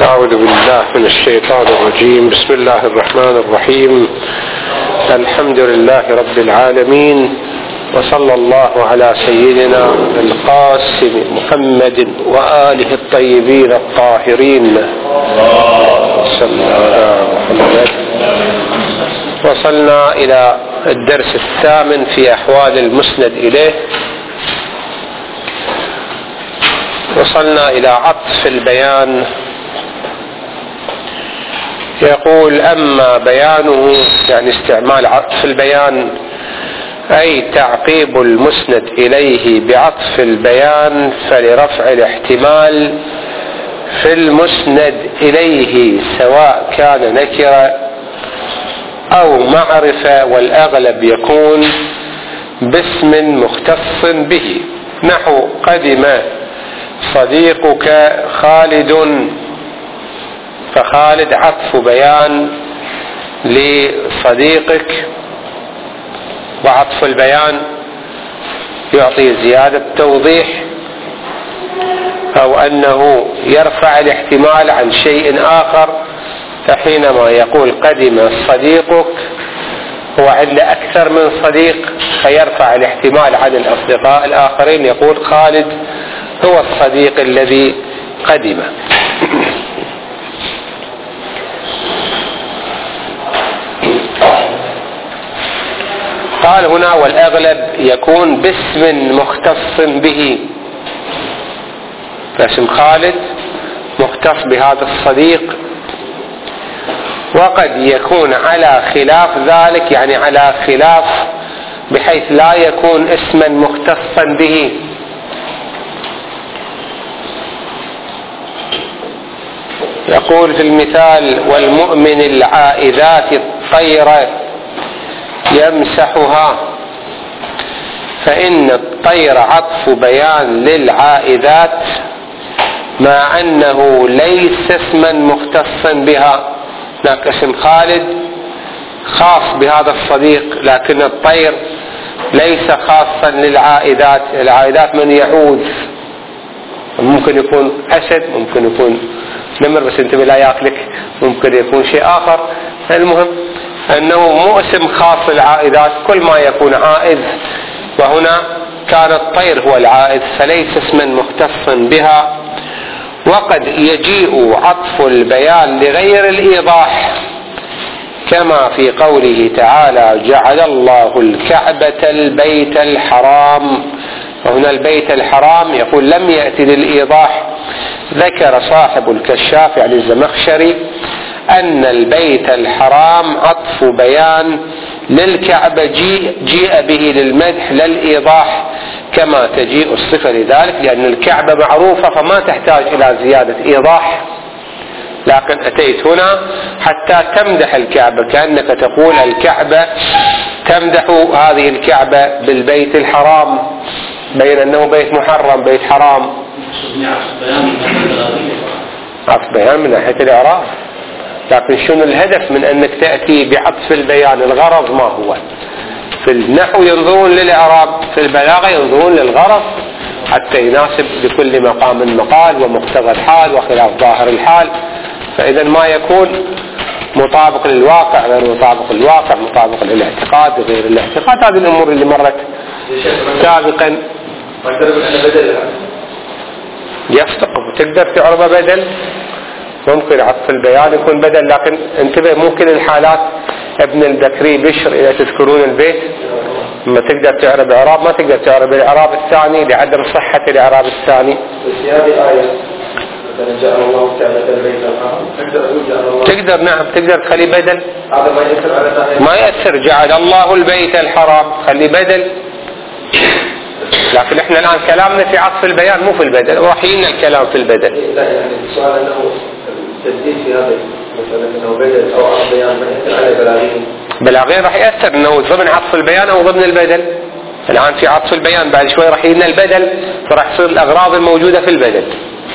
أعوذ بالله من الشيطان الرجيم. بسم الله الرحمن الرحيم. الحمد لله رب العالمين، وصلى الله على سيدنا القاسم محمد وآله الطيبين الطاهرين. وصلنا إلى الدرس الثامن في أحوال المسند إليه. وصلنا إلى عطف البيان. يقول: أما بيانه، يعني استعمال عطف البيان، أي تعقيب المسند إليه بعطف البيان، فلرفع الاحتمال في المسند إليه سواء كان نكرة أو معرفة، والأغلب يكون باسم مختص به، نحو: قدم صديقك خالد، فخالد عطف بيان لصديقك، وعطف البيان يعطي زيادة توضيح أو أنه يرفع الاحتمال عن شيء آخر. فحينما يقول قدم صديقك هو عنده أكثر من صديق، فيرفع الاحتمال عن الأصدقاء الآخرين، يقول خالد هو الصديق الذي قدم. قال هنا: والأغلب يكون باسم مختص به، فاسم خالد مختص بهذا الصديق، وقد يكون على خلاف ذلك، يعني على خلاف بحيث لا يكون اسما مختصا به. يقول في المثال: والمؤمن العائذات الطير يمسحها، فإن الطير عطف بيان للعائذات، مع أنه ليس اسما مختصا بها. هناك اسم خالد خاص بهذا الصديق، لكن الطير ليس خاصا للعائذات. العائذات من يعوذ، ممكن يكون أسد، ممكن يكون نمر، بس انتبه لا ياكلك، ممكن يكون شيء آخر. المهم أنه مو اسم خاص للعائذات، كل ما يكون عائذ، وهنا كان الطير هو العائذ، فليس اسما مختصا بها. وقد يجيء عطف البيان لغير الإيضاح، كما في قوله تعالى: جعل الله الكعبة البيت الحرام. وهنا البيت الحرام يقول لم يأتي للإيضاح. ذكر صاحب الكشاف يعني الزمخشري أن البيت الحرام عطف بيان للكعبة جيء به للمدح للإيضاح، كما تجيء الصفة لذلك، لأن الكعبة معروفة فما تحتاج إلى زيادة إيضاح. لكن أتيت هنا حتى تمدح الكعبة، كأنك تقول الكعبة تمدح هذه الكعبة بالبيت الحرام، بين أنه بيت محرم بيت حرام. عطف بيان من ناحية الإعراب، لكن شنو الهدف من أنك تأتي بعطف البيان؟ الغرض ما هو؟ في النحو ينظرون للإعراب، في البلاغة ينظرون للغرض حتى يناسب لكل مقام مقال ومقتضى الحال وخلاف ظاهر الحال. فإذا ما يكون مطابق للواقع غير مطابق للواقع، مطابق للاعتقاد غير الاعتقاد، هذه الأمور اللي مرت سابقا. يصدق تقدر تعرض بدل، ممكن عطف البيان يكون بدل، لكن انتبه ممكن الحالات. ابن البكري بشر إذا تذكرون البيت، ما تقدر تعرب إعراب، ما تقدر تعرب الإعراب الثاني لعدم صحة الإعراب الثاني. تقدر نعم تقدر تخلي بدل، ما يأثر. جعل الله البيت الحرام خلي بدل، لكن احنا الآن كلامنا في عطف البيان مو في البدل، وحينا الكلام في البدل. لا يعني السؤال أنه تجديد في هذا مثلا أنه بدل أو عطف بيان ما يأثر على بلاغين. بلاغين راح يأثر أنه ضمن عطف البيان أو ضمن البدل. الآن في عطف البيان، بعد شوي راح ينا البدل، فراح يصير الأغراض الموجودة في البدل.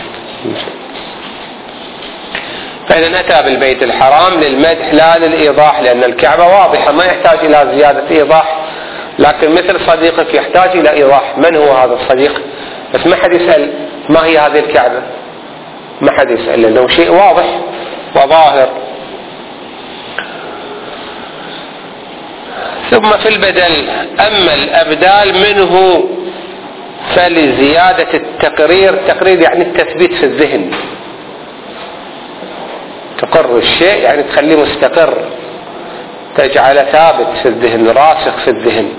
فإذا أتى بالبيت الحرام للمدح لا للإيضاح، لأن الكعبة واضحة ما يحتاج إلى زيادة إيضاح. لكن مثل صديقك يحتاج إلى إيضاح، من هو هذا الصديق؟ بس ما حد يسأل ما هي هذه الكعبة، ما حد يسأل لأنه شيء واضح وظاهر. ثم في البدل: أما الأبدال منه فلزيادة التقرير. تقرير يعني التثبيت في الذهن، تقر الشيء يعني تخليه مستقر، تجعله ثابت في الذهن، راسخ في الذهن.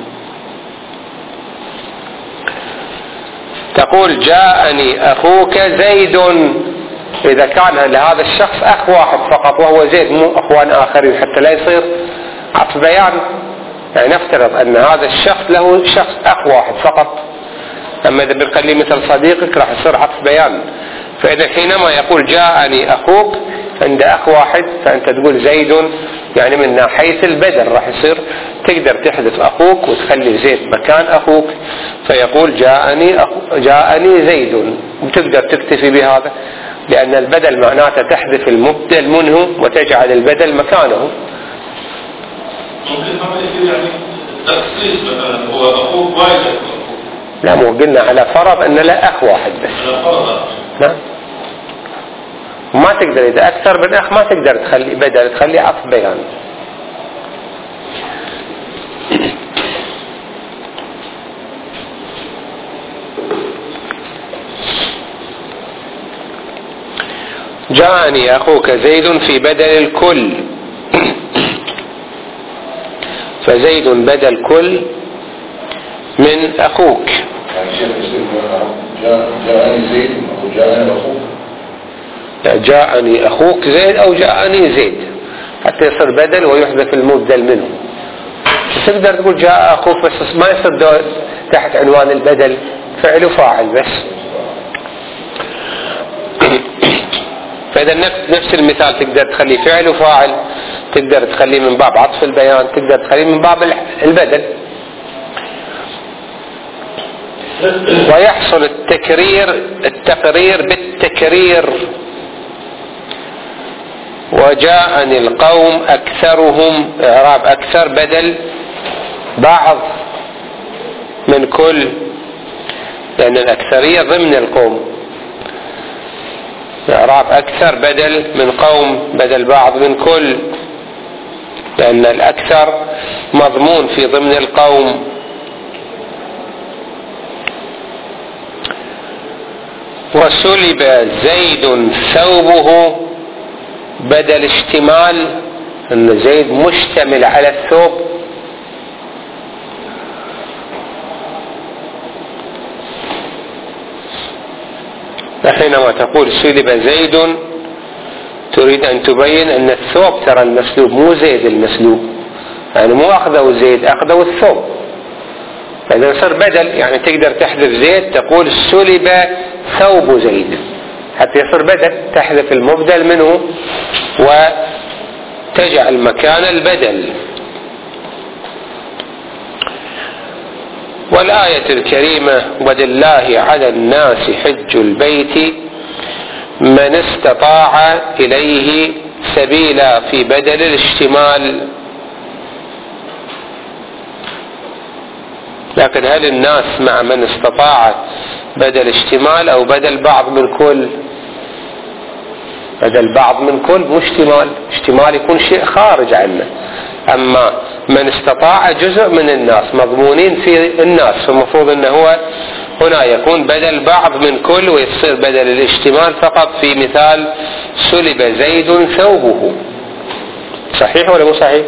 تقول جاءني أخوك زيد، إذا كان لهذا الشخص أخ واحد فقط وهو زيد، مو أخوان آخرين، حتى لا يصير عطف بيان. يعني نفترض أن هذا الشخص له شخص أخ واحد فقط، أما إذا بنخليه مثل صديقك راح يصير عطف بيان. فإذا حينما يقول جاءني أخوك عند أخ واحد، فأنت تقول زيد، يعني من ناحية البدل راح يصير تقدر تحذف أخوك وتخلي زيد مكان أخوك، فيقول جاءني زيد، وتقدر تكتفي بهذا، لأن البدل معناته تحذف المبدل منه وتجعل البدل مكانه. ممكن ما يصير يعني تخصيص مثلا هو أخوك واحد. لا، مو قلنا على فرض أن لا أخ واحد بس. على فرض. نعم. ما تقدر إذا أكثر من أخ ما تقدر تخلي بدل، تخلي عطف بيان. جاءني أخوك زيد في بدل الكل، فزيد بدل كل من أخوك. جاءني زيد أو جاءني أخوك، جاءني أخوك زيد أو جاءني زيد، حتى يصير بدل ويحذف المبدل منه. تقدر تقول جاء أخوك بس ما يصير تحت عنوان البدل، فعل وفاعل بس. فإذا نفس المثال تقدر تخلي فعل وفاعل، تقدر تخليه من باب عطف البيان، تقدر تخليه من باب البدل. ويحصل التقرير بالتكرير. وجاءني القوم أكثرهم، إعراب أكثر بدل بعض من كل، لأن الأكثرية ضمن القوم. إعراب أكثر بدل من قوم بدل بعض من كل، لأن الأكثر مضمون في ضمن القوم. وسلب زيد ثوبه بدل اشتمال، أن زيد مشتمل على الثوب. حينما تقول سلب زيد تريد أن تبين أن الثوب ترى المسلوب، مو زيد المسلوب، يعني مو أخذوا زيد، أخذوا الثوب. فإذا صار بدل يعني تقدر تحذف زيد، تقول سلب ثوب زيد، حتى يصير بدل تحذف المبدل منه وتجعل مكان البدل. والآية الكريمة: ولله على الناس حج البيت من استطاع إليه سبيلا، في بدل الاشتمال. لكن هل الناس مع من استطاع بدل اشتمال أو بدل بعض من كل؟ بدل بعض من كل مو اشتمال، اشتمال يكون شيء خارج عنه. أما من استطاع جزء من الناس مضمونين في الناس، فالمفروض أنه هو هنا يكون بدل بعض من كل، ويصير بدل الاشتمال فقط في مثال سلب زيد ثوبه. صحيح ولا مو صحيح؟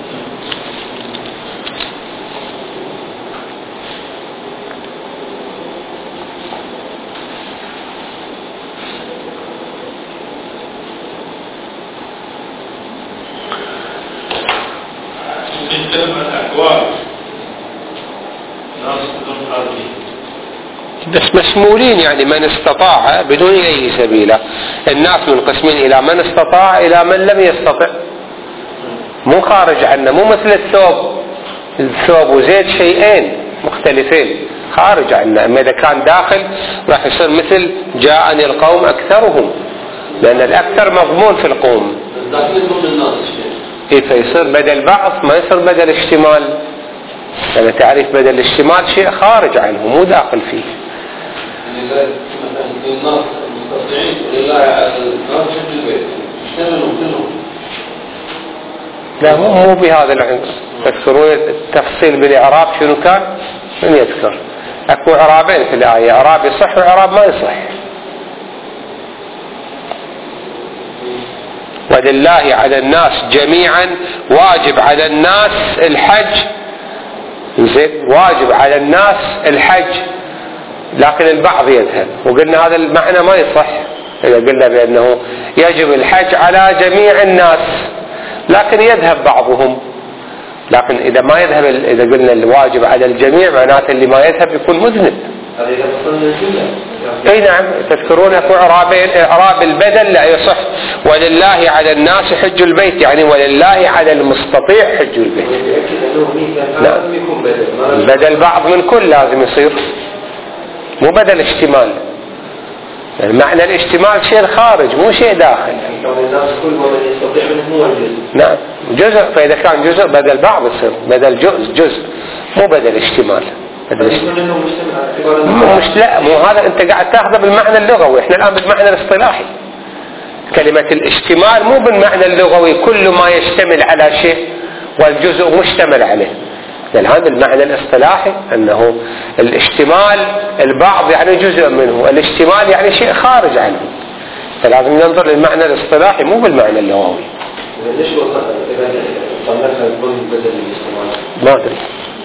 بس مشمولين، يعني من استطاع بدون إليه سبيلا. الناس منقسمين إلى من استطاع إلى من لم يستطع، مو خارج عنه، مو مثل الثوب وزيد شيئين مختلفين خارج عنه. أما إذا كان داخل راح يصير مثل جاءني القوم أكثرهم، لأن الأكثر مضمون في القوم، فيصير بدل بعض ما يصير بدل اشتمال. يعني تعريف بدل الاشتمال شيء خارج عنه مو داخل فيه. الناس المستطيعين لا مو بهذا العنصر. تذكرون التفصيل بالإعراب شنو كان؟ من يذكر؟ أكو إعرابين في الآية، إعراب يصح وإعراب ما يصح. ولله على الناس جميعا، واجب على الناس الحج، زين، واجب على الناس الحج، لكن البعض يذهب، وقلنا هذا المعنى ما يصح إذا قلنا بأنه يجب الحج على جميع الناس، لكن يذهب بعضهم. لكن إذا ما يذهب، إذا قلنا الواجب على الجميع معناته اللي ما يذهب يكون مذنب. اي نعم. تذكرون اكو اعرابين، اعراب البدل لا يصح، ولله على الناس حج البيت، يعني ولله على المستطيع حج البيت. لا، بدل بعض من كل لازم يصير، مو بدل اشتمال. معنى الاشتمال شيء خارج مو شيء داخل. نعم جزء، فإذا كان جزء بدل بعض يصير بدل جزء مو بدل اشتمال. مش لا، مو هذا انت قاعد تاخذه بالمعنى اللغوي، احنا الان بالمعنى الاصطلاحي. كلمة الاشتمال مو بالمعنى اللغوي كل ما يشتمل على شيء والجزء مشتمل عليه. الآن بالمعنى الاصطلاحي أنه الاشتمال البعض يعني جزء منه، الاشتمال يعني شيء خارج عنه، فلازم ننظر للمعنى الاصطلاحي مو بالمعنى اللغوي. ليش صنفها يكون بدل الاستعمال؟ ما أدري،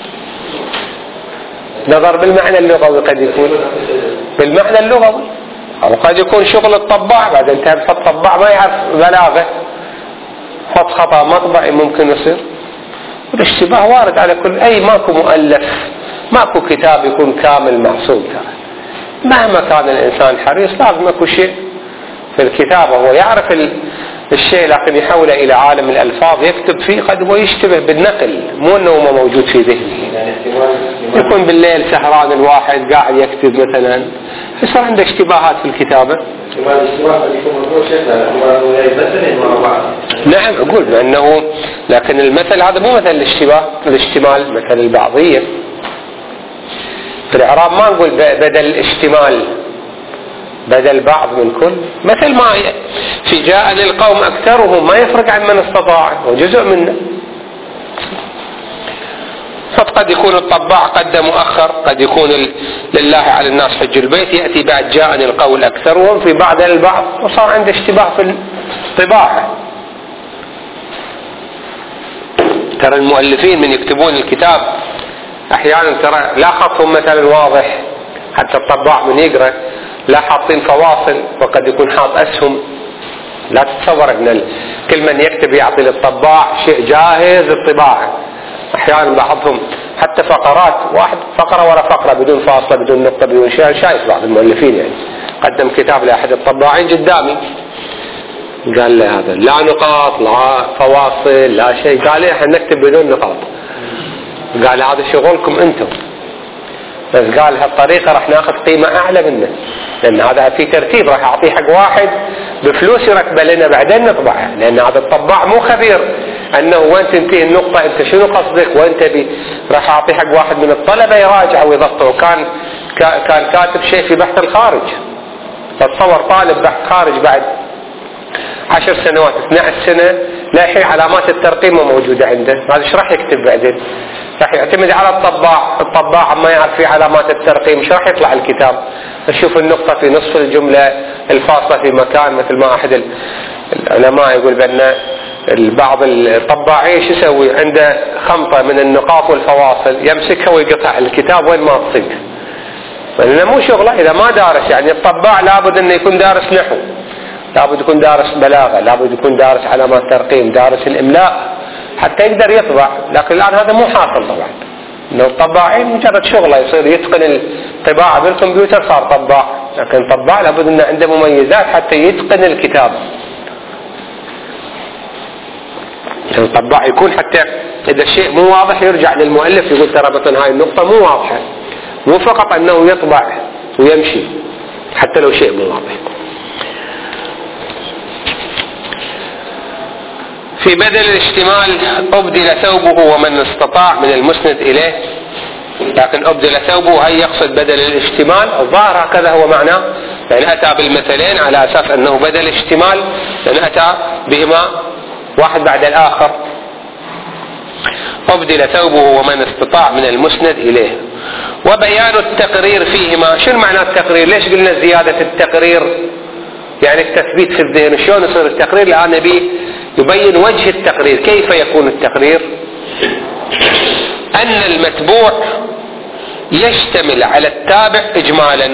نظر بالمعنى اللغوي قد يكون بالمعنى اللغوي، أو قد يكون شغل الطباع، بعد انتهى الطباع ما يعرف بلاغة، حط خطأ مطبعي ممكن يصير. والاشتباه وارد على كل، أي ماكو مؤلف، ماكو كتاب يكون كامل معصوم. مهما كان الإنسان حريص لازم اكو شيء في الكتابة هو يعرف الشيء، لكن يحوله إلى عالم الألفاظ يكتب فيه، قد هو يشتبه بالنقل، مو أنه ما موجود في ذهنه. يكون بالليل سهران الواحد قاعد يكتب مثلا، يصير عنده اشتباهات في الكتابة. نعم أقول بأنه، لكن المثل هذا مو مثل الاشتباه، الاشتمال مثل البعضية. في الإعراب ما نقول بدل الاشتمال، بدل بعض من كل، مثل ما في جاء للقوم أكثرهم، ما يفرق عن من استطاع، هو جزء منه. فقد يكون الطباع قدم مؤخر، قد يكون لله على الناس حج البيت يأتي بعد جاءني القول أكثرهم في بعض البعض، وصار عنده اشتباه في الطباعة. ترى المؤلفين من يكتبون الكتاب أحيانا ترى لا خطهم مثلا واضح، حتى الطباع من يقرأ لا حاطين فواصل، وقد يكون حاط أسهم. لا تتصور أن كل من يكتب يعطي للطباع شيء جاهز الطباعة. أحيانا بعضهم حتى فقرات، واحد فقرة ولا فقرة بدون فاصلة بدون نقطة بدون شيء. شايف بعض المؤلفين يعني قدم كتاب لأحد الطباعين قدامي، قال له هذا لا نقاط لا فواصل لا شيء، قال لي احنا نكتب بدون نقاط. قال هذا شغلكم انتم، بس قال هالطريقة راح ناخذ قيمة أعلى منه، لأن هذا في ترتيب راح أعطيه حق واحد بفلوس يركب لنا بعدين نطبعه، لأن هذا الطباع مو خبير أنه وين تنتهي النقطة، أنت شنو قصدك وين تبي. راح أعطيه حق واحد من الطلبة يراجع ويضبطه، وكان كاتب شيء في بحث الخارج. فتصور طالب بحث خارج بعد 10 سنوات 12 سنة لا الحين علامات الترقيم موجودة عنده، هذا ايش راح يكتب بعدين؟ راح يعتمد على الطباع ما يعرف في علامات الترقيم، ايش راح يطلع الكتاب؟ اشوف النقطة في نصف الجملة، الفاصلة في مكان، مثل ما احد العلماء يقول بأن بعض الطباعين شو يسوي؟ عنده خمطة من النقاط والفواصل يمسكها ويقطع الكتاب وين ما تصير، لأنه مو شغله إذا ما دارس. يعني الطباع لابد أنه يكون دارس نحو، لابد يكون دارس بلاغة، لابد يكون دارس علامات ترقيم، دارس الإملاء حتى يقدر يطبع. لكن الآن هذا مو حاصل طبعا، إنه الطباعين مجرد شغله يصير يتقن الطباعة بالكمبيوتر صار طباع، لكن الطباع لابد أنه عنده مميزات حتى يتقن الكتابة. الطباع يكون حتى إذا الشيء مو واضح يرجع للمؤلف يقول ترى مثلا هاي النقطة مو واضحة، مو فقط أنه يطبع ويمشي حتى لو شيء مو واضح. في بدل الاشتمال أبدل ثوبه ومن استطاع من المسند إليه، لكن أبدل ثوبه هي يقصد بدل الاشتمال، الظاهر هكذا هو معناه يعني أتى بالمثلين على أساس أنه بدل اشتمال، لأن أتى بهما واحد بعد الآخر. أبدل ثوبه ومن استطاع من المسند إليه. وبيان التقرير فيهما. شنو معنى التقرير؟ ليش قلنا زيادة التقرير؟ يعني التثبيت في الذهن. شلون يصير التقرير؟ الآن نبي يبين وجه التقرير. كيف يكون التقرير؟ أن المتبوع يشتمل على التابع إجمالا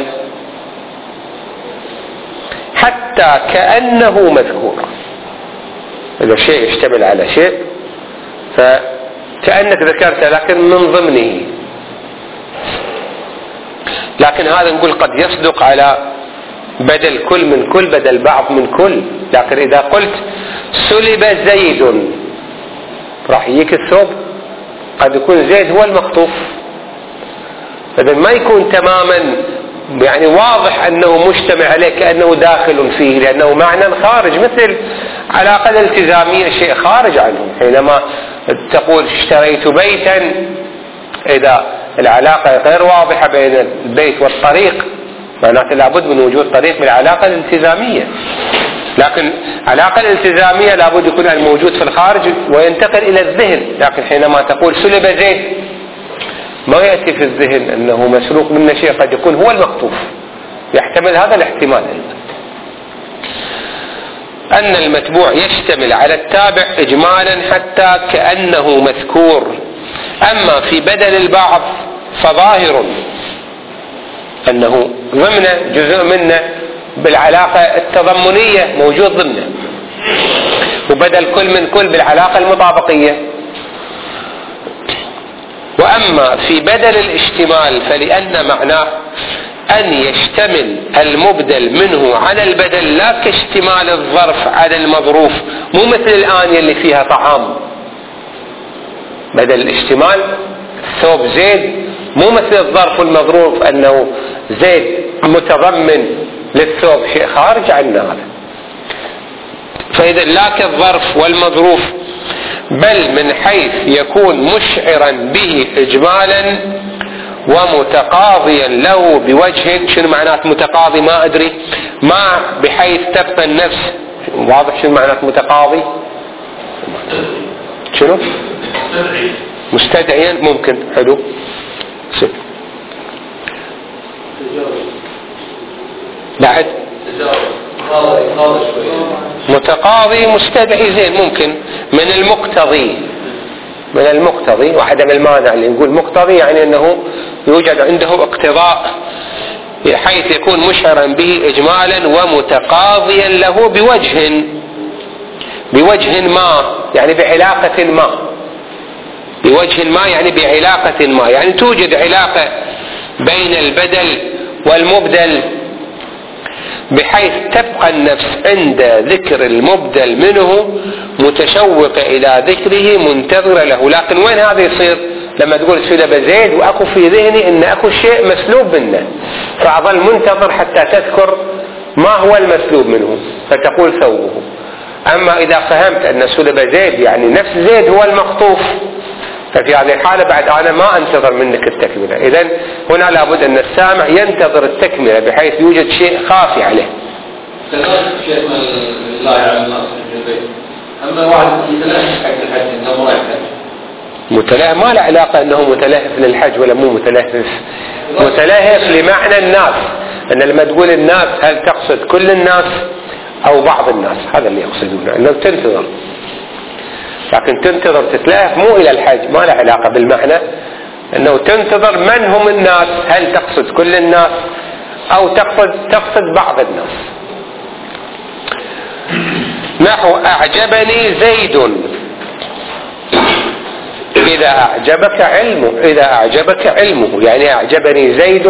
حتى كأنه مذكور. إذا شيء يشتمل على شيء فكأنك ذكرته لكن من ضمنه، لكن هذا نقول قد يصدق على بدل كل من كل، بدل بعض من كل. لكن إذا قلت سلب زيد راح يجيك الثوب، قد يكون زيد هو المخطوف، إذن ما يكون تماما يعني واضح أنه مجتمع عليه كأنه داخل فيه، لأنه معنى خارج، مثل علاقة الالتزامية شيء خارج عنه. حينما تقول اشتريت بيتا، إذا العلاقة غير واضحة بين البيت والطريق معناته لابد من وجود طريق بالعلاقة الالتزامية. لكن العلاقة الالتزامية لابد يكون الموجود في الخارج وينتقل إلى الذهن. لكن حينما تقول سلب زيد ما يأتي في الذهن أنه مسروق منه شيء، قد يكون هو المخطوف، يحتمل هذا الاحتمال. أن المتبوع يشتمل على التابع إجمالا حتى كأنه مذكور. أما في بدل البعض فظاهر أنه ضمن جزء منه بالعلاقة التضمنية موجود ضمنه، وبدل كل من كل بالعلاقة المطابقية. وأما في بدل الاشتمال فلأن معناه أن يشتمل المبدل منه على البدل، لا كاشتمال الظرف على المظروف. مو مثل الآن اللي فيها طعام، بدل الاشتمال ثوب زيد، مو مثل الظرف المظروف أنه زيد متضمن للثوب شيء خارج عن هذا. فإذا لا كالظرف والمظروف، بل من حيث يكون مشعرا به إجمالا ومتقاضيا له بوجه. شنو معنات متقاضي؟ ما أدري. ما بحيث تبقى النفس. واضح شنو معنات متقاضي؟ شنو؟ مستدعيا. ممكن. حلو. بعد متقاضي مستدعي زين. ممكن من المقتضي وعدم المانع. اللي نقول مقتضي يعني أنه يوجد عنده اقتضاء بحيث يكون مشعرا به إجمالا ومتقاضيا له بوجه ما، يعني بعلاقة ما. بوجه ما يعني بعلاقة ما، يعني توجد علاقة بين البدل والمبدل بحيث تبقى النفس عند ذكر المبدل منه متشوقة إلى ذكره منتظرة له. لكن وين هذا يصير؟ لما تقول سلب زيد وأكو في ذهني أن أكو شيء مسلوب منه، فأظل منتظر حتى تذكر ما هو المسلوب منه فتقول ثوبه. أما إذا فهمت أن سلب زيد يعني نفس زيد هو المخطوف، ففي هذه الحالة بعد أنا ما أنتظر منك التكملة. إذن هنا لابد أن السامع ينتظر التكملة بحيث يوجد شيء خافي عليه. شيء من الله يعلم الناس في البيت. أما واحد يتلهف حق الحج إنه ما يحتاج. متلهف ما له علاقة أنه متلهف للحج ولا مو متلهف. متلهف لمعنى الناس. أن لما تقول الناس هل تقصد كل الناس أو بعض الناس؟ هذا اللي يقصدونه، أنه تنتظر. لكن تنتظر تتلهف مو إلى الحج، ما له علاقة بالمعنى. أنه تنتظر من هم الناس، هل تقصد كل الناس أو تقصد بعض الناس. نحو أعجبني زيد إذا أعجبك علمه، يعني أعجبني زيد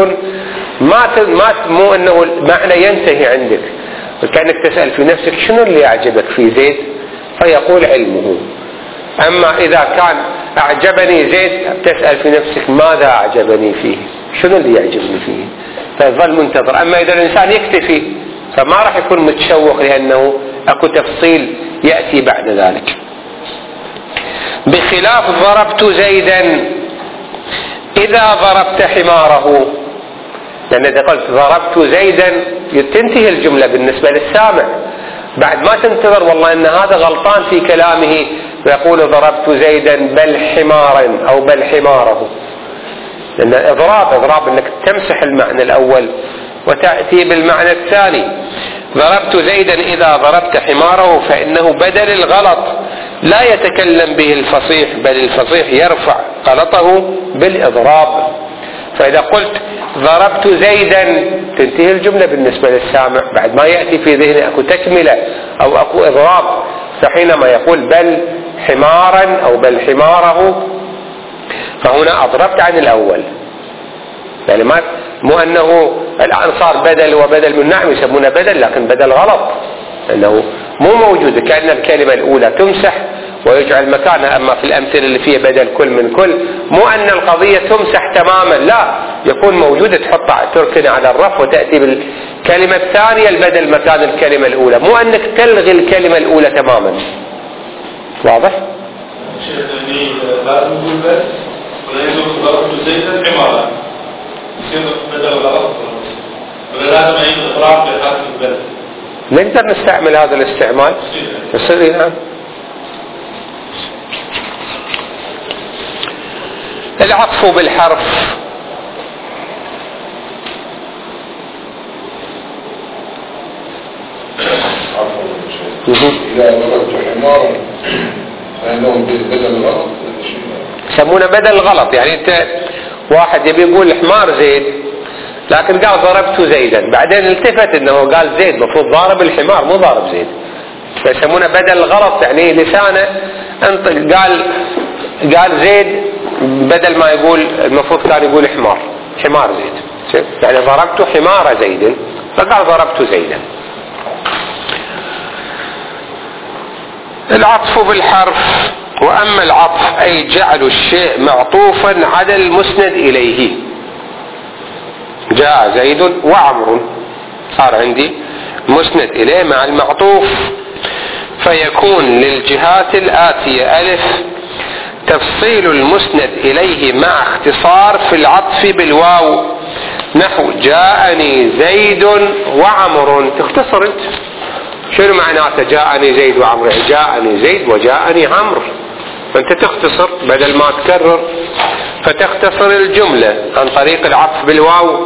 مو أنه المعنى ينتهي عندك، كأنك تسأل في نفسك شنو اللي أعجبك في زيد فيقول علمه. أما إذا كان أعجبني زيد تسأل في نفسك ماذا أعجبني فيه، شنو اللي يعجبني فيه، فيظل منتظر. أما إذا الإنسان يكتفي فما راح يكون متشوق، لأنه أكو تفصيل يأتي بعد ذلك. بخلاف ضربت زيدا إذا ضربت حماره. لأن إذا قلت ضربت زيدا تنتهي الجملة بالنسبة للسامع، بعد ما تنتظر والله أن هذا غلطان في كلامه ويقول ضربت زيدا بل حمارا أو بل حماره، لأن إضراب أنك تمسح المعنى الأول وتأتي بالمعنى الثاني. ضربت زيدا إذا ضربت حماره فإنه بدل الغلط لا يتكلم به الفصيح، بل الفصيح يرفع غلطه بالإضراب. فإذا قلت ضربت زيدا تنتهي الجملة بالنسبة للسامع، بعد ما يأتي في ذهنه أكو تكملة أو أكو إضراب. فحينما يقول بل حمارا أو بل حماره فهنا أضربت عن الأول، يعني مو أنه الآن صار بدل وبدل من نعم يسمونه بدل، لكن بدل غلط أنه مو موجود، كأن الكلمة الأولى تمسح ويجعل مكانها. أما في الأمثلة اللي فيها بدل كل من كل مو أن القضية تمسح تماما، لا، يكون موجودة تركن على الرف وتأتي بالكلمة الثانية البدل مكان الكلمة الأولى، مو أنك تلغي الكلمة الأولى تماما. واضح؟ لازم نقول بس ولا يجوز ضربت زيدا حمارا يصير بدل غلط ولا لازم أعيد إضراب في حالة البدل؟ نقدر نستعمل هذا الاستعمال يصير. نعم. العطف بالحرف إذا ضربت حمارا فإنه بدل الغلط يسمونه بدل غلط. يعني انت واحد يبي يقول حمار زيد لكن قال ضربت زيدا، بعدين التفت انه قال زيد، مفروض ضارب الحمار مو ضارب زيد، فيسمونه بدل غلط. يعني لسانه انطق قال زيد بدل ما يقول المفروض كان يقول حمار زيد، يعني ضربت حمار زيد فقال ضربت زيدا. العطف بالحرف. وأما العطف أي جعل الشيء معطوفا على المسند إليه، جاء زيد وعمر، صار عندي مسند إليه مع المعطوف، فيكون للجهات الآتية: ألف تفصيل المسند إليه مع اختصار في العطف بالواو، نحو جاءني زيد وعمر. تختصر انت شنو معناته جاءني زيد وعمر؟ جاءني زيد وجاءني عمرو، فانت تختصر بدل ما تكرر، فتختصر الجملة عن طريق العطف بالواو.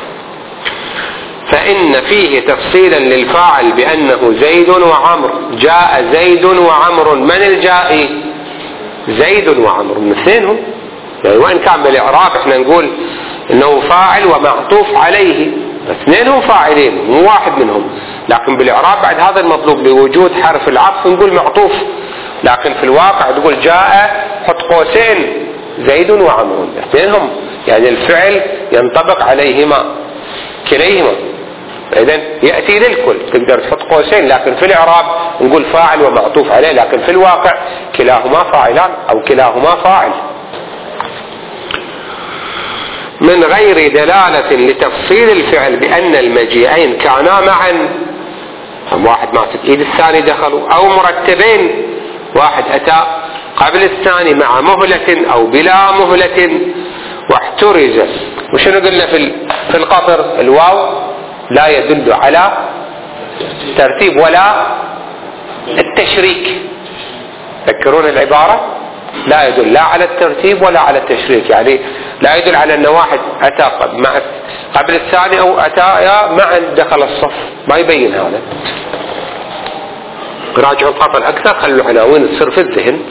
فإن فيه تفصيلا للفاعل بأنه زيد وعمر. جاء زيد وعمر، من الجائي؟ زيد وعمر، من اثنينهم. يعني وإن كان بالإعراب احنا نقول انه فاعل ومعطوف عليه، اثنينهم فاعلين مو واحد منهم، لكن بالإعراب بعد هذا المطلوب بوجود حرف العطف نقول معطوف، لكن في الواقع تقول جاء حط قوسين زيد وعمر، اثنينهم، يعني الفعل ينطبق عليهما كليهما، إذن يأتي للكل، تقدر تحط قوسين، لكن في الإعراب نقول فاعل ومعطوف عليه، لكن في الواقع كلاهما فاعلان أو كلاهما فاعل. من غير دلالة لتفصيل الفعل بأن المجيئين كانا معا، واحد ماسك ايد الثاني دخلوا، أو مرتبين، واحد أتى قبل الثاني مع مهلة أو بلا مهلة، واحترز. وشنو قلنا في القطر؟ الواو لا يدل على ترتيب ولا التشريك. تذكرون العبارة؟ لا يدل لا على الترتيب ولا على التشريك، يعني لا يدل على أن واحد أتى قبل الثاني أو أتى معا دخل الصف، ما يبين هذا. راجعوا القطر أكثر، خلوا عناوين تصير في الذهن.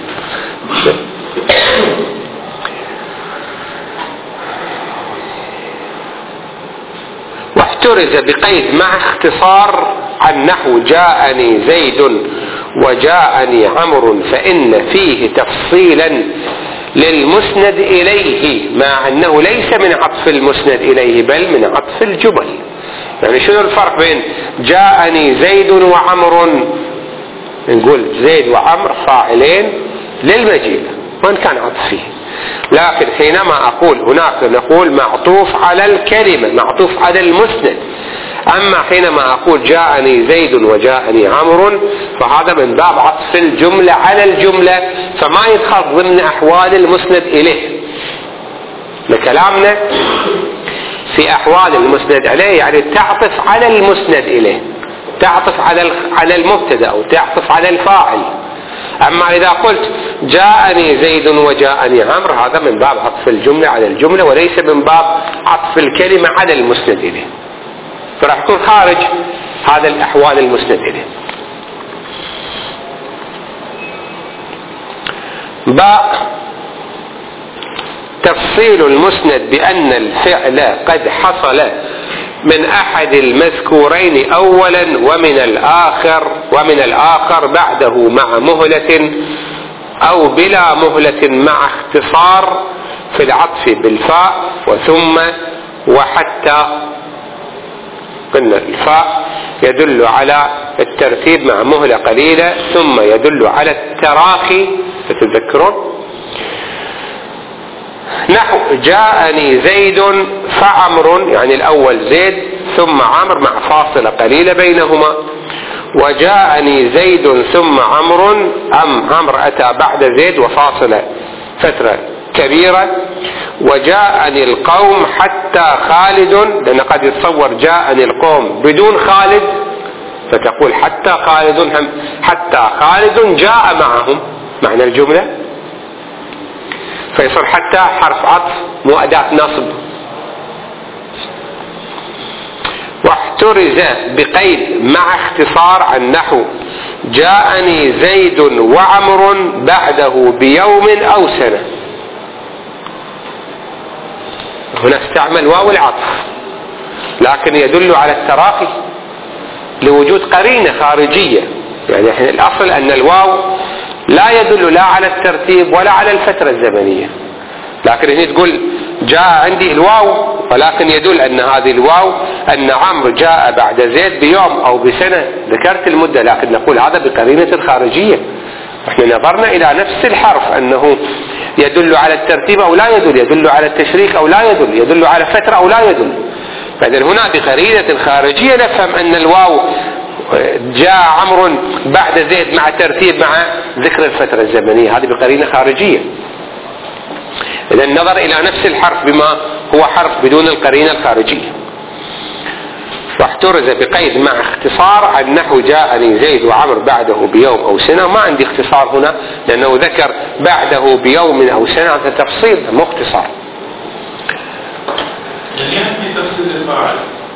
واحترز بقيد مع اختصار عن نحو جاءني زيد وجاءني عمرو، فإن فيه تفصيلا للمسند إليه، مع أنه ليس من عطف المسند إليه بل من عطف الجمل. يعني شنو الفرق بين جاءني زيد وعمر؟ نقول زيد وعمر فاعلين للمجيء وإن كان عطف فيه، لكن حينما أقول هناك نقول معطوف على الكلمة، معطوف على المسند. أما حينما أقول جاءني زيد وجاءني عمرو فهذا من باب عطف الجملة على الجملة، فما يدخل ضمن أحوال المسند إليه. لكلامنا في أحوال المسند إليه يعني تعطف على المسند إليه، تعطف على المبتدأ أو تعطف على الفاعل. أما إذا قلت جاءني زيد وجاءني عمرو هذا من باب عطف الجملة على الجملة وليس من باب عطف الكلمة على المسند إليه، فراح يكون خارج هذا الأحوال المسند إليه. باء تفصيل المسند بأن الفعل قد حصل من أحد المذكورين أولا ومن الآخر بعده مع مهلة أو بلا مهلة مع اختصار في العطف بالفاء وثم وحتى. قلنا الفاء يدل على الترتيب مع مهلة قليلة، ثم يدل على التراخي تتذكرون. نحو جاءني زيد فعمر، يعني الأول زيد ثم عمر مع فاصلة قليلة بينهما، وجاءني زيد ثم عمر عمر أتى بعد زيد وفاصلة فترة كبيرة. وجاءني القوم حتى خالد، لأن قد يتصور جاءني القوم بدون خالد فتقول حتى خالد جاء معهم معنى الجملة، فيصير حتى حرف عطف مو أداة نصب. واحترز بقيد مع اختصار عن نحو جاءني زيد وعمر بعده بيوم أو سنة. هنا استعمل واو العطف لكن يدل على التراخي لوجود قرينة خارجية. يعني احنا الأصل أن الواو لا يدل لا على الترتيب ولا على الفترة الزمنية، لكن هنا تقول جاء عندي الواو ولكن يدل أن هذه الواو أن عمرو جاء بعد زيد بيوم أو بسنة، ذكرت المدة، لكن نقول هذا بقرينة خارجية. احنا نظرنا إلى نفس الحرف أنه يدل على الترتيب أو لا يدل على التشريك أو لا يدل على فترة أو لا يدل. فإذا هنا بقرينة خارجية نفهم أن الواو جاء عمرو بعد زيد مع ترتيب مع ذكر الفترة الزمنية، هذه بقرينة خارجية. إذا النظر إلى نفس الحرف بما هو حرف بدون القرينة الخارجية. واحترز بقيد مع اختصار عن نحو جاءني زيد وعمر بعده بيوم أو سنة. ما عندي اختصار هنا لأنه ذكر بعده بيوم أو سنة، هذا تفصيل مو اختصار. يعني تفصيل الفاعل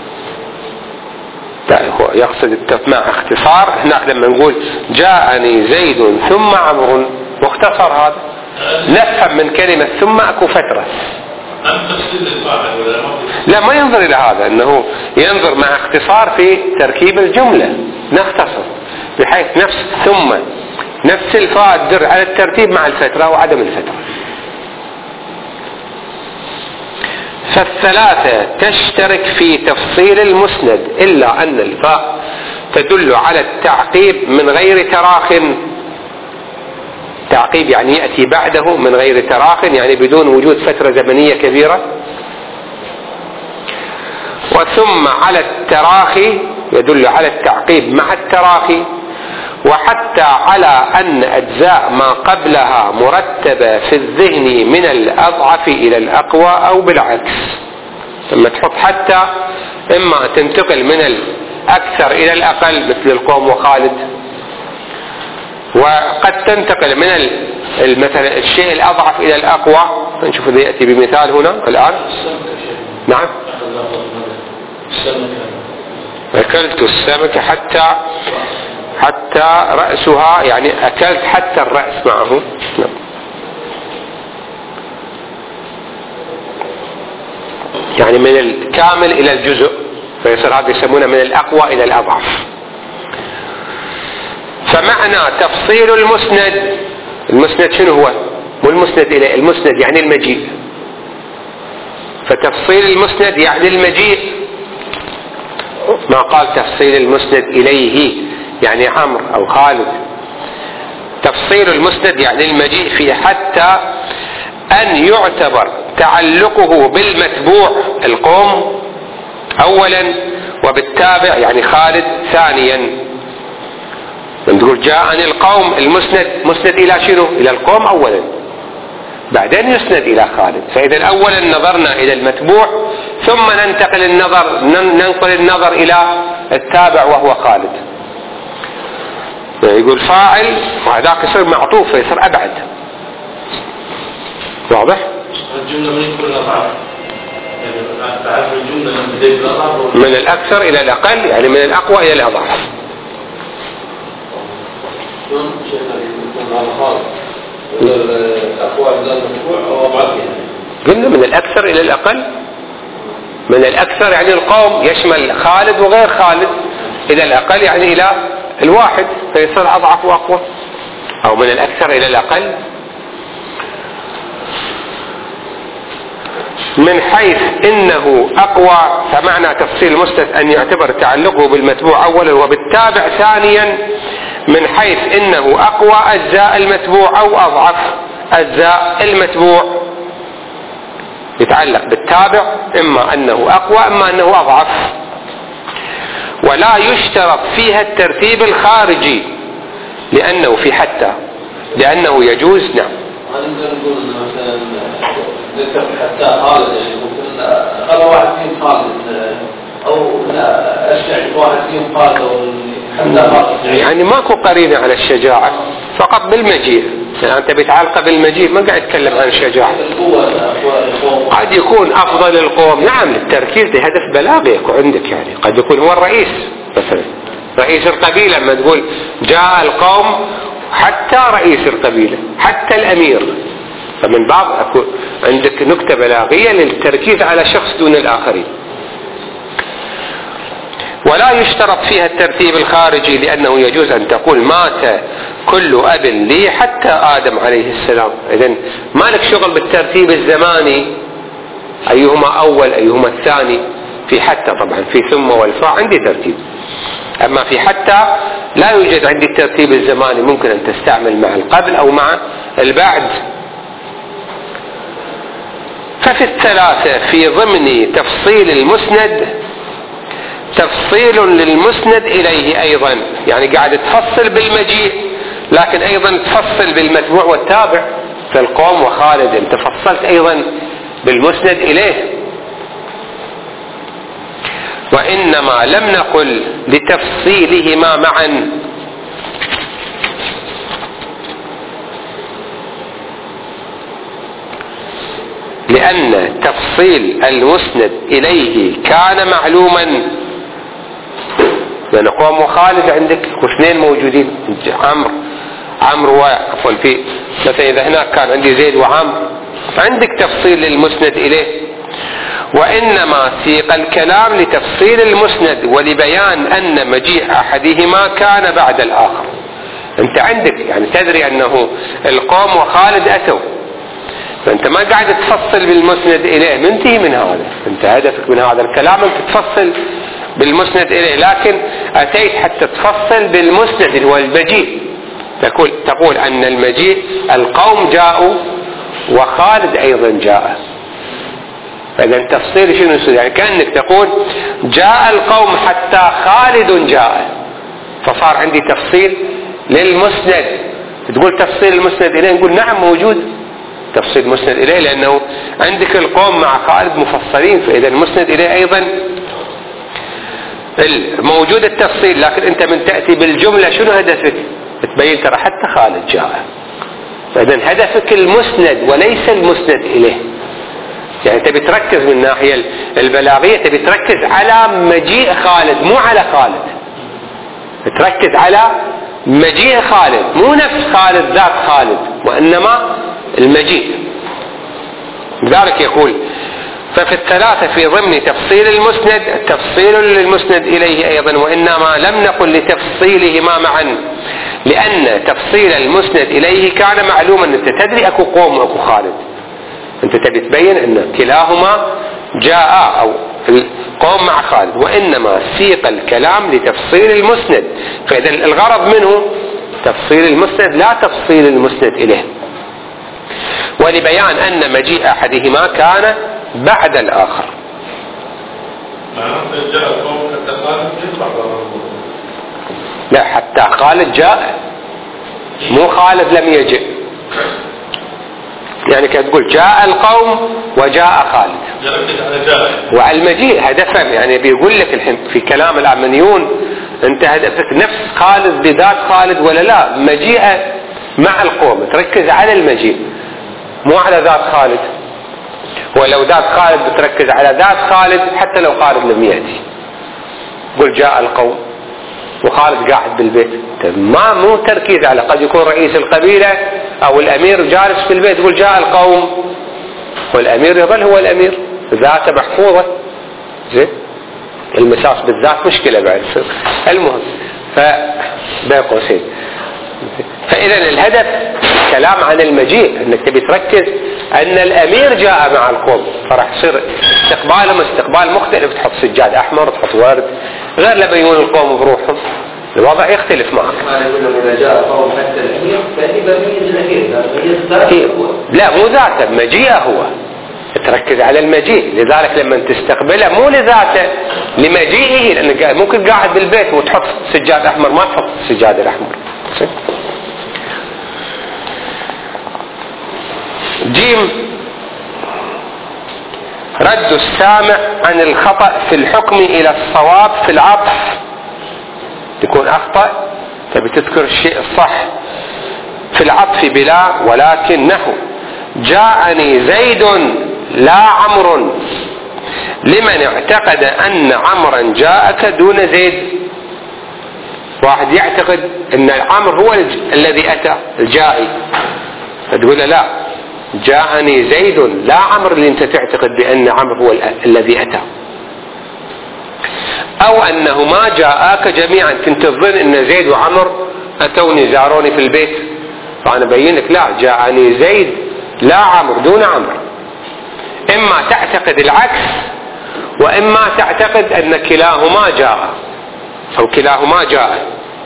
هو يقصد مع اختصار. هناك لما نقول جاءني زيد ثم عمر مختصر، هذا نفهم من كلمة ثم أكو فترة. تفصيل الفاعل ولا لا، ما ينظر إلى هذا، أنه ينظر مع اختصار في تركيب الجملة، نختصر بحيث نفس ثم نفس الفاء تدل على الترتيب مع الفترة وعدم الفترة. فالثلاثة تشترك في تفصيل المسند إلا أن الفاء تدل على التعقيب من غير تراخ. تعقيب يعني يأتي بعده من غير تراخ، يعني بدون وجود فترة زمنية كبيرة. وثم على التراخي يدل على التعقيب مع التراخي، وحتى على أن أجزاء ما قبلها مرتبة في الذهن من الأضعف إلى الأقوى أو بالعكس. لما تحط حتى إما تنتقل من الأكثر إلى الأقل مثل القوم وخالد، وقد تنتقل من مثلا الشيء الأضعف إلى الأقوى. نشوف إذا يأتي بمثال هنا الآن. نعم، أكلت السمك حتى رأسها، يعني أكلت حتى الرأس معه. نعم. يعني من الكامل إلى الجزء، فيصير هذا يسمونه من الأقوى إلى الأضعف. فمعنى تفصيل المسند شنو هو؟ والمسند إليه، المسند يعني المجيء، فتفصيل المسند يعني المجيء. ما قال تفصيل المسند إليه يعني عمرو أو خالد. تفصيل المسند يعني المجيء فيه، حتى أن يعتبر تعلقه بالمتبوع القوم أولا وبالتابع يعني خالد ثانيا. نقول جاءني القوم، المسند مسند إلى شنو؟ إلى القوم أولا، بعدين يسند إلى خالد. فإذا أولا نظرنا إلى المتبوع ثم ننقل النظر إلى التابع وهو خالد. يقول فاعل وذاك يصير معطوف فيصير أبعد. واضح؟ الجملة من كل أضعاف، يعني تعرف الجملة من بداية الأضعاف من الأكثر إلى الأقل، يعني من الأقوى إلى الأضعف. شلون شيخنا يكون هذا خالص؟ الأقوى بدل المشروع أو أضعاف يعني؟ قلنا من الأكثر إلى الأقل. من الأكثر يعني القوم يشمل خالد وغير خالد، إلى الأقل يعني إلى الواحد فيصير أضعف وأقوى، أو من الأكثر إلى الأقل. من حيث إنه أقوى فمعنى تفصيل المسند أن يعتبر تعلقه بالمتبوع أولا وبالتابع ثانيا، من حيث إنه أقوى أجزاء المتبوع أو أضعف أجزاء المتبوع، يتعلق بالتابع إما أنه أقوى إما أنه أضعف. ولا يشترط فيها الترتيب الخارجي لأنه في حتى، لأنه يجوز. نعم. هذا نقول إنه مثلا ذكر حتى خالد، يعني ممكن أقل واحد فيهم خالد أو لا أشجع واحد فيهم خالد أو حتى خالد، يعني ماكو قرينة على الشجاعة، فقط بالمجيء. يعني أنت بتعلق بالمجيء، ما قاعد يتكلم عن الشجاعة. قد يكون أفضل القوم، نعم للتركيز لهدف بلاغي يكون عندك، يعني قد يكون هو الرئيس مثلا، رئيس القبيلة، لما تقول جاء القوم حتى رئيس القبيلة حتى الأمير، فمن باب عندك نكتة بلاغية للتركيز على شخص دون الآخرين. ولا يشترط فيها الترتيب الخارجي لأنه يجوز أن تقول مات كل أب لي حتى آدم عليه السلام. إذن ما لك شغل بالترتيب الزماني أيهما أول أيهما الثاني. في حتى طبعا في ثم والفاء عندي ترتيب، أما في حتى لا يوجد عندي الترتيب الزماني، ممكن أن تستعمل مع القبل أو مع البعد. ففي الثلاثة في ضمن تفصيل المسند تفصيل للمسند إليه أيضا، يعني قاعد تفصل بالمجيء لكن أيضا تفصل بالمتبوع والتابع. فالقوم وخالد انت فصلت أيضا بالمسند إليه. وإنما لم نقل لتفصيلهما معا، لأن تفصيل المسند إليه كان معلوما، لأن قوم وخالد عندك واثنين موجودين، عمرو وعفوا في مثلا إذا هناك كان عندي زيد وعمرو، عندك تفصيل للمسند إليه. وإنما سيق الكلام لتفصيل المسند ولبيان أن مجيء أحدهما كان بعد الآخر. أنت عندك يعني تدري أنه القوم وخالد أتوا، فأنت ما قاعد تفصل بالمسند إليه، منتهي من هذا. أنت هدفك من هذا الكلام أنت تفصل بالمسند إليه، لكن أتيت حتى تفصل بالمسند والمجيء، تقول أن المجيء القوم جاءوا وخالد أيضا جاء. فإذا التفصيل شنو يصير؟ يعني كأنك تقول جاء القوم حتى خالد جاء، فصار عندي تفصيل للمسند. تقول تفصيل المسند إليه، نقول نعم موجود تفصيل مسند إليه، لأنه عندك القوم مع خالد مفصلين، فإذا المسند إليه أيضا موجود التفصيل. لكن أنت من تأتي بالجملة شنو هدفك؟ تبين ترى حتى خالد جاء، فإذا هدفك المسند وليس المسند إليه. يعني تبي تركز من الناحية البلاغية، تبي تركز على مجيء خالد مو على خالد، تركز على مجيء خالد، مو نفس خالد ذات خالد، وإنما المجيء. لذلك يقول ففي الثلاثة في ضمن تفصيل المسند تفصيل للمسند إليه أيضا، وإنما لم نقل لتفصيلهما معا لأن تفصيل المسند إليه كان معلوما. أنت تدري أكو قوم وأكو خالد، أنت تبي تبين أن كلاهما جاء أو قوم مع خالد، وإنما سيق الكلام لتفصيل المسند. فإذا الغرض منه تفصيل المسند لا تفصيل المسند إليه، ولبيان أن مجيء أحدهما كان بعد الآخر. لا حتى خالد جاء، مو خالد لم يجئ. يعني كتقول جاء القوم وجاء خالد، وعلى المجيء هدفه يعني بيقول لك الحين في كلام الأرمنيون انت هدفك نفس خالد بذات خالد ولا لا؟ مجيئه مع القوم، تركز على المجيء مو على ذات خالد. ولو ذات خالد بتركز على ذات خالد حتى لو خالد لم يأتي، قل جاء القوم وخالد قاعد بالبيت، ما مو تركيز على قد يكون رئيس القبيلة او الامير جالس في البيت يقول جاء القوم والامير يظل هو الامير، ذاته محفوظة. زين المساس بالذات مشكلة بعد. المهم بين قوسين، فاذا الهدف كلام عن المجيء انك تبي تركز ان الامير جاء مع القوم، فراح يصير استقبالهم استقبال مختلف، تحط سجاد احمر تحط ورد، غير لما يجون القوم بروحهم الوضع يختلف معك. ما يقول اذا جاء القوم حتى الامير فهي بميز الامير، لا مو ذاته، مجيئه هو، تركز على المجيء. لذلك لما تستقبله مو لذاته لمجيئه، لانك ممكن قاعد بالبيت وتحط سجاد احمر ما تحط السجاد الاحمر. جيم رد السامع عن الخطأ في الحكم الى الصواب في العطف، تكون اخطأ تبي تذكر الشيء الصح في العطف بلا ولكن نحو جاءني زيد لا عمرو لمن اعتقد ان عمرا جاءك دون زيد. واحد يعتقد ان عمرو هو الذي اتى الجائي، فتقول لا جاءني زيد لا عمرو اللي انت تعتقد بان عمرو هو الذي اتى، او انه ما جاءك جميعا، كنت تظن ان زيد وعمرو اتوني زاروني في البيت، فانا بين لك لا جاءني زيد لا عمرو دون عمرو. اما تعتقد العكس واما تعتقد ان كلاهما جاء او كلاهما جاء.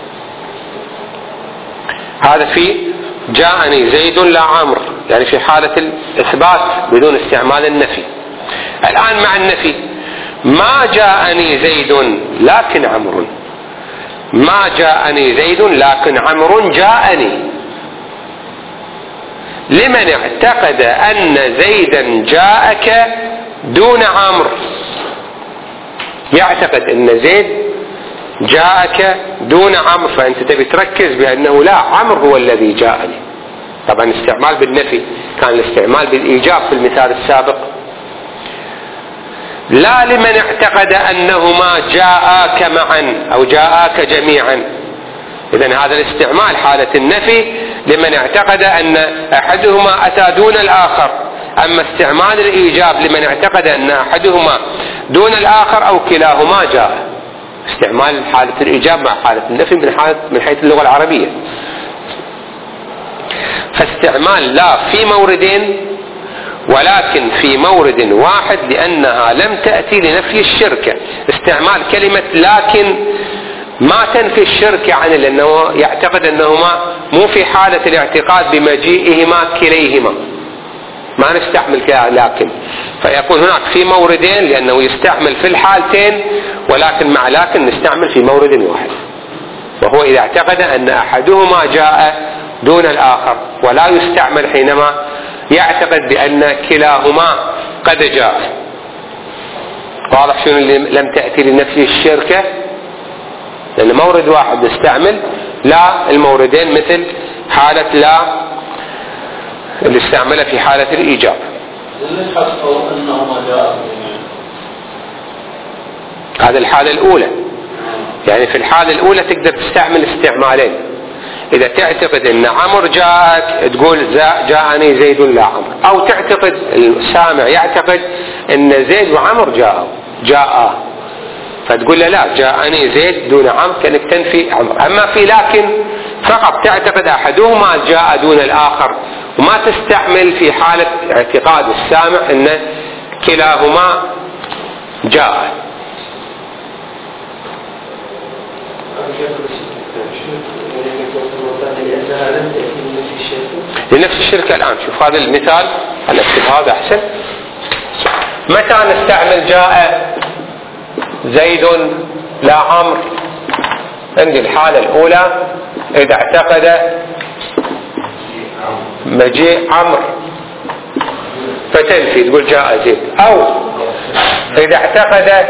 هذا في جاءني زيد لا عمرو، يعني في حالة الاثبات بدون استعمال النفي. الان مع النفي ما جاءني زيد لكن عمرو، ما جاءني زيد لكن عمرو جاءني لمن اعتقد ان زيدا جاءك دون عمرو، يعتقد ان زيد جاءك دون عمرو، فانت تبي تركز بانه لا عمرو هو الذي جاءني. طبعا استعمال بالنفي، كان الاستعمال بالايجاب في المثال السابق. لا لمن اعتقد انهما جاءك معا او جاءك جميعا، اذن هذا الاستعمال حالة النفي لمن اعتقد ان احدهما اتى دون الاخر. اما استعمال الايجاب لمن اعتقد ان احدهما دون الاخر او كلاهما جاء، استعمال حالة الايجاب مع حالة النفي من حيث اللغة العربية. فاستعمال لا في موردين ولكن في مورد واحد لانها لم تأتي لنفي الشركة. استعمال كلمة لكن ما تنفي الشرك عنه، لأنه يعتقد أنهما مو في حالة الاعتقاد بمجيئهما كليهما، ما نستعمل لكن، فيكون هناك في موردين لأنه يستعمل في الحالتين، ولكن مع لكن نستعمل في مورد واحد، وهو إذا اعتقد أن أحدهما جاء دون الآخر، ولا يستعمل حينما يعتقد بأن كلاهما قد جاء. واضح شنو اللي لم تأتي لنفي الشركة؟ لأن مورد واحد نستعمل لا الموردين، مثل حالة لا اللي استعملها في حالة الإيجاب. هذا الحالة الأولى، يعني في الحالة الأولى تقدر تستعمل استعمالين. إذا تعتقد أن عمرو جاءك تقول جاءني زيد لا عمرو، أو تعتقد السامع يعتقد أن زيد وعمرو جاء فتقول له لا جاءني زيد دون عمرو، كأنك تنفي عمرو. أما في لكن فقط تعتقد أحدهما جاء دون الآخر، وما تستعمل في حالة اعتقاد السامع أن كلاهما جاء. لنفس الشركة. الآن شوف هذا المثال، أنا أكتب هذا أحسن. متى نستعمل جاء زيد لا عمرو؟ عندي الحالة الأولى إذا اعتقد مجيء عمرو فتنفي تقول جاء زيد. أو إذا اعتقد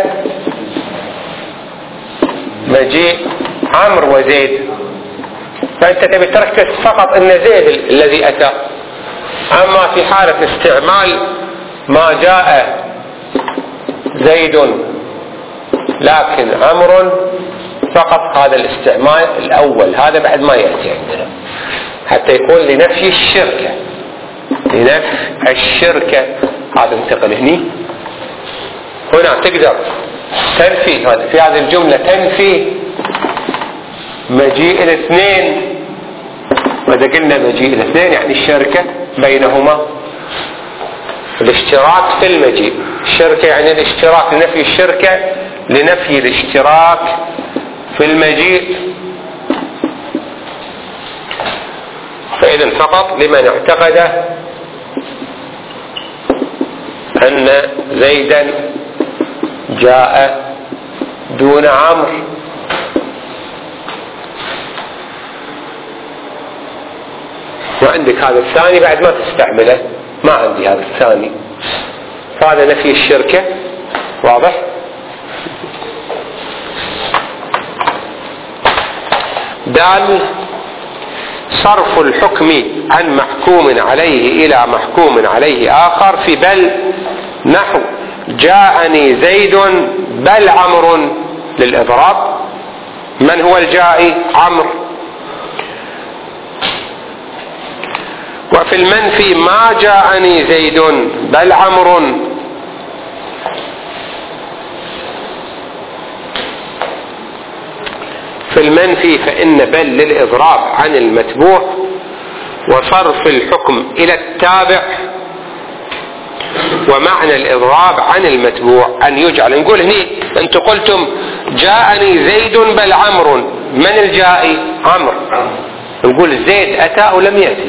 مجيء عمرو وزيد فأنت تبي تركز فقط أن زيد الذي أتى. أما في حالة استعمال ما جاء زيد لكن عمرو فقط، هذا الاستعمال الأول هذا بعد ما يأتي عندنا حتى يكون لنفي الشركة. لنفي الشركة هذا انتقل هنا تقدر تنفي هذا في هذه الجملة، تنفي مجيء الاثنين. وإذا قلنا مجيء الاثنين يعني الشركة بينهما، الاشتراك في المجيء. الشركة يعني الاشتراك لنفي الشركة، لنفي الاشتراك في المجيء. فإذا فقط لمن اعتقد أن زيدا جاء دون عمرو. وعندك هذا الثاني بعد ما تستعمله، ما عندي هذا الثاني، فهذا نفي الشركة. واضح؟ دال صرف الحكم عن محكوم عليه إلى محكوم عليه آخر في بل، نحو جاءني زيد بل عمرو للإضراب. من هو الجائي؟ عمرو. وفي المنفي ما جاءني زيد بل عمرو. في المنفي فإن بل للإضراب عن المتبوع وصرف الحكم إلى التابع. ومعنى الإضراب عن المتبوع أن يجعل، نقول هني أنتم قلتم جاءني زيد بل عمرو، من الجائي؟ عمرو. نقول زيد أتى ولم يأتي،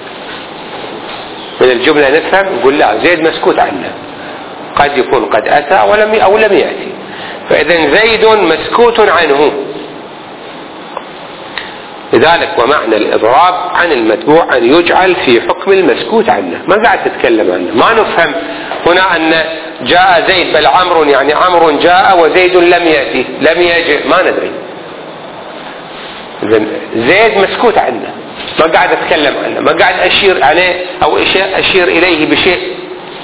من الجملة نفهم نقول لا، زيد مسكوت عنه، قد يكون قد أتى أو لم يأتي. فإذا زيد مسكوت عنه. لذلك ومعنى الإضراب عن المتبوع أن يجعل في حكم المسكوت عنه، ما قاعد تتكلم عنه. ما نفهم هنا أن جاء زيد بل عمرو يعني عمرو جاء وزيد لم يأتي لم يجئ، ما ندري. زيد مسكوت عنه، ما قاعد أتكلم عنه، ما قاعد أشير عليه أو أشير إليه بشيء.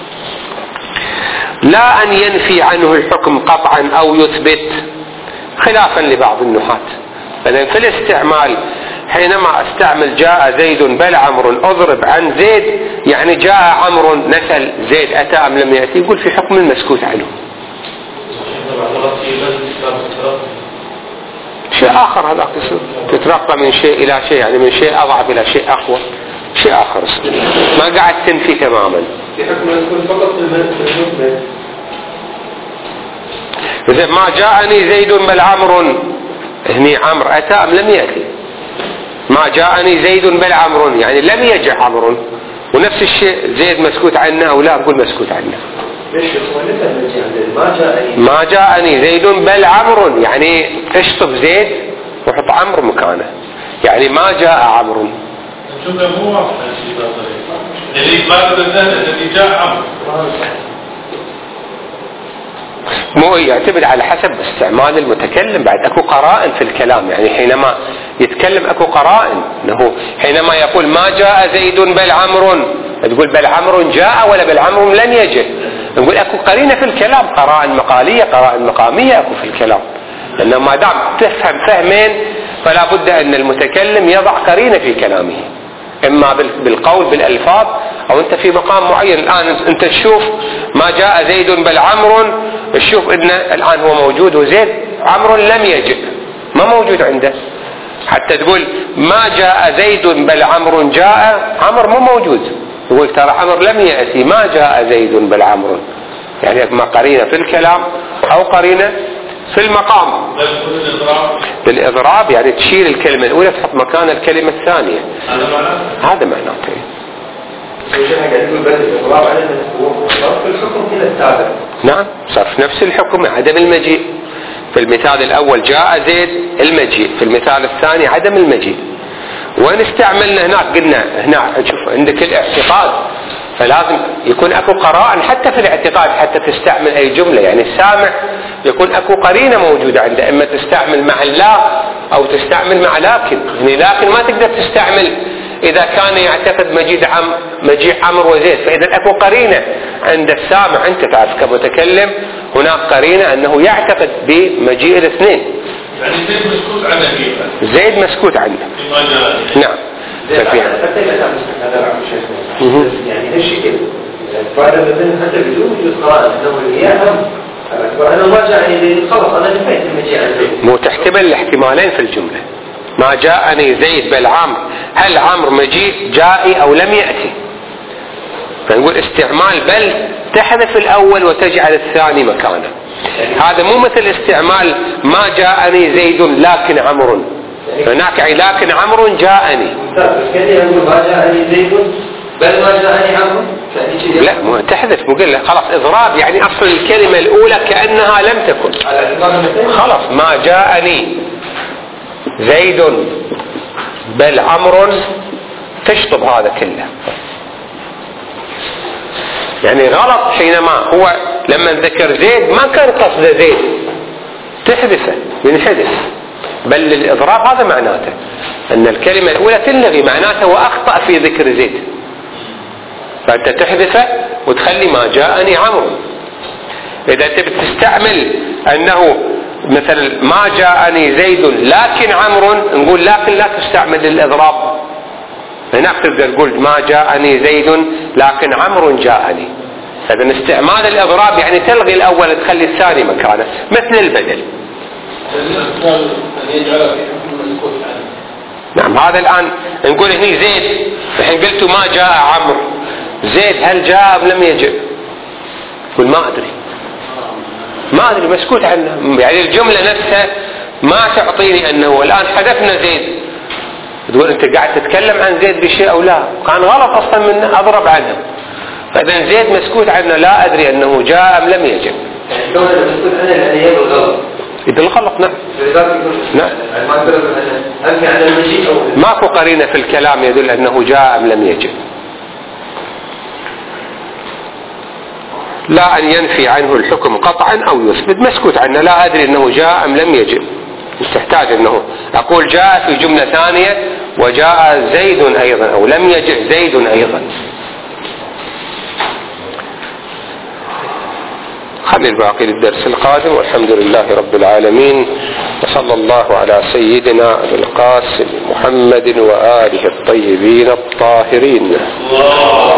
لا أن ينفي عنه الحكم قطعا أو يثبت، خلافا لبعض النحاة. فإذا في الاستعمال حينما استعمل جاء زيد بل عمرو أضرب عن زيد يعني جاء عمرو نسأل زيد أتى أم لم يأتي، يقول في حكم المسكوت عنه. شيء آخر هذا قصة تترقى من شيء إلى شيء، يعني من شيء أضعف إلى شيء أقوى، شيء آخر ما قاعد تنفي تماما. في حكم المسكوت فقط في المثبت. إذا ما جاءني زيد بل عمرو، هني عمرو أتى أم لم يأتي؟ ما جاءني زيد بل عمرو يعني لم يجع عمرو. ونفس الشيء زيد مسكوت عنه أو لا، أقول مسكوت عنه. ما جاءني زيد بل عمرو يعني اشطب زيد وحط عمرو مكانه، يعني ما جاء عمرو. الجملة مو واضحة اللي بعد الذي جاء عمرو، مو يعتمد على حسب استعمال المتكلم. بعد اكو قرائن في الكلام، يعني حينما يتكلم اكو قرائن، انه حينما يقول ما جاء زيد بل عمرو تقول بل عمرو جاء ولا بل عمرو لن يجئ. نقول اكو قرينه في الكلام، قرائن مقاليه قرائن مقاميه اكو في الكلام، لانه ما دام تفهم فهمين فلا بد ان المتكلم يضع قرينه في كلامه، اما بالقول بالالفاظ او انت في مقام معين. الان انت تشوف ما جاء زيد بل عمرو، تشوف ان الان هو موجود وزيد عمرو لم يجئ ما موجود عنده، حتى تقول ما جاء زيد بل عمرو جاء، عمرو مو موجود، تقول ترى عمرو لم يأتي ما جاء زيد بل عمرو، يعني اما قرينه في الكلام او قرينه في المقام. بالإضراب يعني تشيل الكلمة الأولى تحط مكان الكلمة الثانية، هذا معناته. صرف الحكم إلى التابع. نعم صرف نفس الحكم، عدم المجيء. في المثال الأول جاء زيد المجيء، في المثال الثاني عدم المجيء. وين استعملنا هناك؟ قلنا هنا شوف عندك الاعتقاد فلازم يكون اكو قرائن حتى في الاعتقاد حتى تستعمل اي جملة. يعني السامع يكون اكو قرينة موجودة عنده، اما تستعمل مع لا او تستعمل مع لكن. يعني لكن ما تقدر تستعمل اذا كان يعتقد مجيء عمرو وزيد، فاذا اكو قرينة عند السامع. انت تعرف كمتكلم هناك قرينة انه يعتقد بمجيء الاثنين. يعني زيد مسكوت عنه، زيد مسكوت عنه. نعم. حتى إذا كان يعني هالشكل بعد مثلا حتى بدون وجود قرائن انه الياهم انا ما جاءني خلص انا نفيت المجيء عن زيد. مو تحتمل الاحتمالين في الجملة. ما جاءني زيد بل عمرو، هل عمرو مجيء جائي او لم يأتي؟ فنقول استعمال بل تحذف الاول وتجعل الثاني مكانه. هذا مو مثل استعمال ما جاءني زيد لكن عمرو. هناك لكن عمرو جاءني. ما جاءني زيد بل ما جاءني عمرو. لا مو تحذف، مو قل خلاص اضراب. يعني اصل الكلمة الاولى كأنها لم تكن. خلاص ما جاءني زيد بل عمرو تشطب هذا كله. يعني غلط حينما هو لما ذكر زيد ما كان قصده زيد، تحذفه ينحذف. بل للإضراب هذا معناته أن الكلمة الأولى تلغي معناته وأخطأ في ذكر زيد، فأنت تحذفه وتخلي ما جاءني عمرو. إذا تبي تستعمل أنه مثلا ما جاءني زيد لكن عمرو، نقول لكن لا تستعمل للإضراب. هناك تقدر تقول ما جاءني زيد لكن عمرو جاءني. إذن استعمال الإضراب يعني تلغي الأول تخلي الثاني مكانه، مثل البدل. نعم. هذا الآن نقول هني زيد، الحين قلت ما جاء عمرو، زيد هل جاء أم لم يجئ؟ قل ما أدري مسكوت عنه. يعني الجملة نفسها ما تعطيني أنه الآن حذفنا زيد، تقول أنت قاعد تتكلم عن زيد بشيء أو لا، كان غلط أصلا من أضرب عنه. فإذا زيد مسكوت عنه لا أدري أنه جاء أم لم يجئ. يدل غلط. نعم. ماكو قرينة في الكلام يدل أنه جاء أم لم يجئ. لا أن ينفي عنه الحكم قطعا أو يثبت، مسكوت عنه لا أدري أنه جاء أم لم يجئ. مش تحتاج أنه أقول جاء في جملة ثانية وجاء زيد أيضا أو لم يجئ زيد أيضا. خلي الباقي للدرس القادم، والحمد لله رب العالمين، وصلى الله على سيدنا أبي القاسم محمد وآله الطيبين الطاهرين.